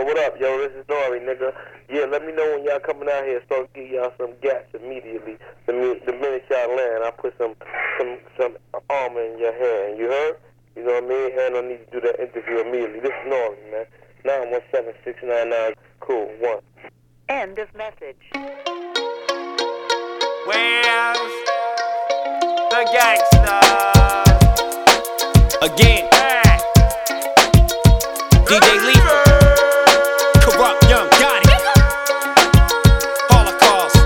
what up, yo? This is Nori, nigga. Yeah, let me know when y'all coming out here so I'll give y'all some gas immediately. The minute y'all land, I'll put some armor in your hand. You heard? You know what I mean? And I need to do that interview immediately. This is Nori, man. 917-699. Cool. 1. End of message. Where's the gangsta? Again. DJ Lethal. Corrupt Young Gotti. Holocaust.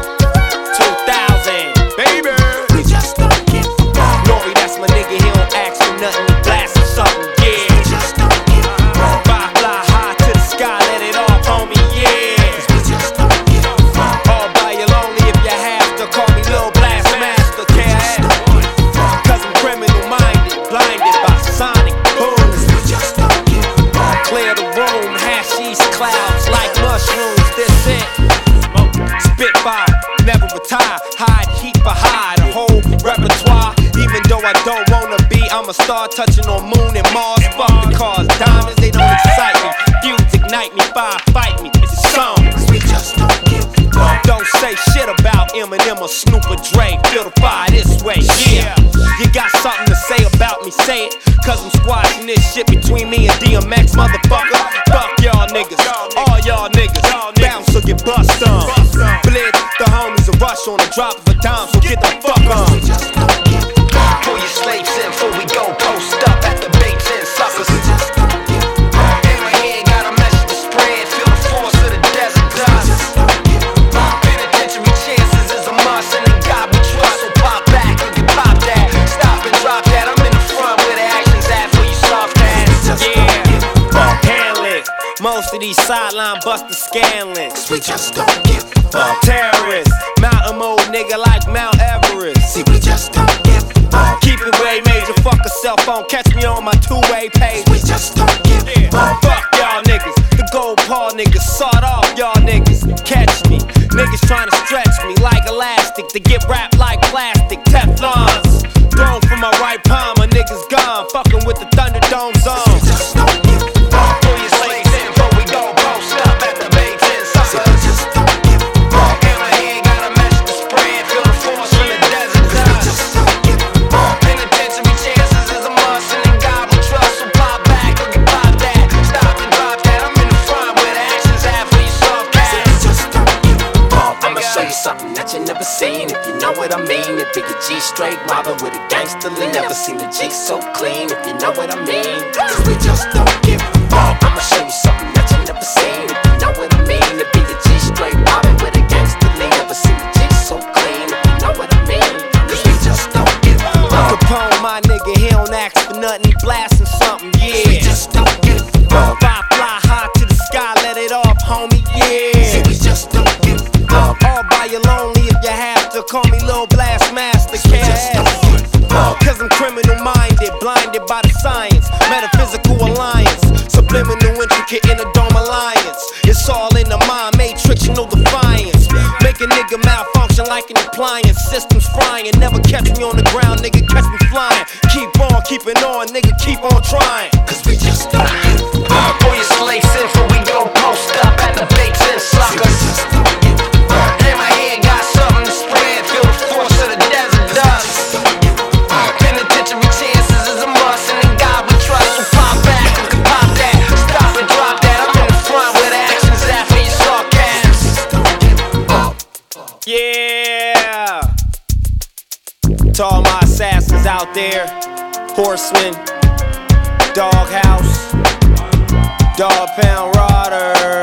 2000. Baby. We just don't get wrong. Nori, that's my nigga. He don't ask for nothing. He blast or something. Yeah. We just don't get wrong. Fly high to the sky. Let it off, homie. Yeah. We just don't get wrong. All by you lonely if you have to. Call me Lil Blast Master. KIS. Cause I'm criminal minded. Blinded by Sonic. Boom. We just don't get wrong. Clear the room. Hashish clouds like mushrooms. This it. Spitfire. Never retire. Hide heat for high. The whole repertoire. Even though I don't wanna be, I'm a star touching on Moon and Mars. Fuck the cars, diamonds, they don't excite me. Feuds ignite me, fire fight me. It's a song. We just don't give up. Don't say shit about Eminem or Snoop or Dre. Feel the fire this way, yeah. You got something to say about me, say it. Cause I'm squashing this shit between me and DMX, motherfucker. Fuck y'all niggas, all y'all niggas. Bounce or get bust on. Blitz, the homies a rush on the drop of a dime, so get the fuck on. Pull your slaves in before we go post up at the Bates Inn suckers. In my hand got a message to spread, feel the force of the desert dust. Penitentiary chances is a must, and in God we trust. So pop back and get popped at. Stop and drop that, I'm in the front where the action's at for you soft ass. Yeah, hand lick. Most of these sideline busters scanless. We just don't give a fuck. Terrorists, mountain mode nigga like Mount Everest. See, we just don't give a fuck. Keep it way major, fuck a cell phone. Catch me on my two-way page. We just don't give a fuck. Fuck y'all niggas, the gold paw niggas. Sawed off y'all niggas, catch me. Niggas trying to stretch me like elastic to get wrapped like plastic. Teflons, thrown from my right palm, my niggas gone. Fucking with the Thunderdome zone. We just don't give a fuck. Pull your slaves in before we go post up at the Bates Inn suckers. We just don't give a fuck. In my hand got a message to spread, feel the force from the desert dust. We just don't give a fuck. Penitentiary chances is a must, and in God we trust. So pop back or get popped at. Stop and drop that, I'm in the front where the action's at for you soft ass. We just don't give a fuck. I'ma show you something that you never seen, if you know what I mean. If you get G straight mobbing with a gangster lean. Never seen a G so clean, if you know what I mean. Cause we just don't give a fuck. I'ma show you something that you never seen, if you know what I mean. If you get G straight mobbing with a gangster lean. Never seen a G so clean, if you know what I mean. Cause we just don't give a fuck. Capone, my nigga, he don't ask for nothing, he blasting something, yeah. We just don't give a fuck. Fly high to the sky, let it off, homie, yeah. See, we just don't give a fuck. All by you lonely if you have to. Call me Lil Blast Master, KIS. Cause I'm criminal minded, blinded by the science. Metaphysical alliance, subliminal intricate in a dome alliance. It's all in the mind, matrix, no defiance. Make a nigga malfunction like an appliance. Systems frying, never catch me on the ground, nigga, catch me flying. Keep on keeping on, nigga, keep on trying. Cause we just don't give a fuck. Pull your slaves in before we go post up at the Bates Inn suckers. In my hand got something to spread, feel the force of the desert dust. Penitentiary chances is a must, and in God we trust. So pop back or get popped at. Stop and drop that, I'm in the front where the action's at for you soft ass. Yeah. To all my assassins out there, Horsemen, Doghouse, Dog Pound Rotter.